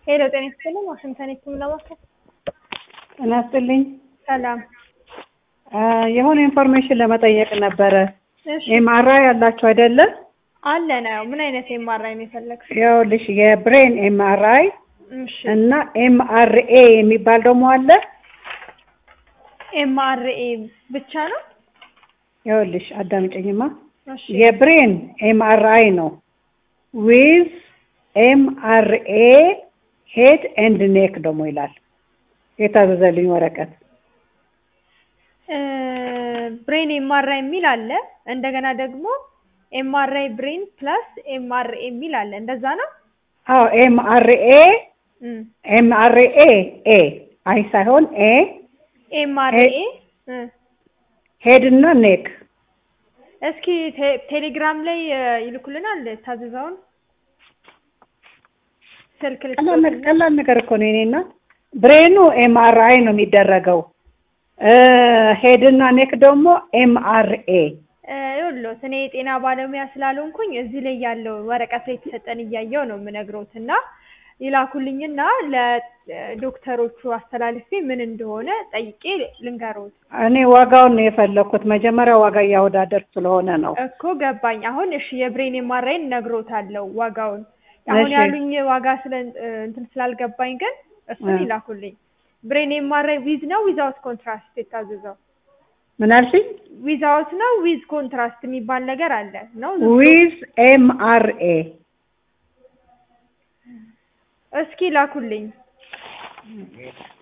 ሄሎ ጤና ይስጥልኝ ዋሽንግተን ህክምና ማዕከል። ጤና ይስጥልኝ። ሰላም። የሆነ ኢንፎርሜሽን ለመጠየቅ ነበረ። እሺ ኤምአርአይ ያላችሁ አይደለ? አለ ነው። ምን አይነት ኤምአርአይ ነው የፈለግሽው? ይኸውልሽ የብሬን ኤምአርአይ እሺ እና ኤምአርኤ የሚባል ደግሞ አለ። ኤምአርኤ ብቻ ነው? ይኸውልሽ አዳምጪኝማ። እሺ የብሬን ኤምአርአይ ነው ዊዝ ኤምአርኤ ሄድ ኤንድ ኔክ ደግሞ ይላል የታዘዘልኝ ወረቀት። ብሬን ኤምአርአይ የሚል አለ። እንደገና ደግሞ ኤምአርአይ ብሬን ፕላስ ኤምአርኤ የሚል አለ። እንደዛ ነው? አዎ ኤምአርኤ ኤ አይ ሳይሆን ኤምአርኤ ሄድ እና ኔክ። እስኪ ቴሌግራም ላይ ይልኩልናል ታዘዘውን ስልክ ቀላል ነገር እኮ ነው። እኔና ብሬኑ ኤምአርአይ ነው የሚደረገው። ሄድ እና ኔክ ደግሞ ኤምአርኤ። ይኸውልዎት እኔ የጤና ባለሙያ ስላልሆንኩኝ እዚህ ላይ ያለው ወረቀት ላይ የተሰጠን እያየሁ ነው የምነግሮት እና ይላኩልኝና ለዶክተሮቹ አስተላልፌ ምን እንደሆነ ጠይቄ ልንገሮት። እኔ ዋጋውን ነው የፈለኩት። መጀመሪያ ዋጋ እያወዳደር ስለሆነ ነው እኮ ገባኝ። አሁን እሺ የብሬን ኤምአርአይን ነግሮታለሁ ዋጋውን። አሁን ያሉኝ ዋጋ እንትን ስላልገባኝ ግን እሱን ይላኩልኝ። ብሬን ኤምአርአይ ዊዝ ነው ዊዛውት ኮንትራስት የታዘዘው? ምን አልሽኝ? ዊዛውት ነው ዊዝ ኮንትራስት የሚባል ነገር አለ ነው? ዊዝ ኤምአርኤ። እስኪ ላኩልኝ።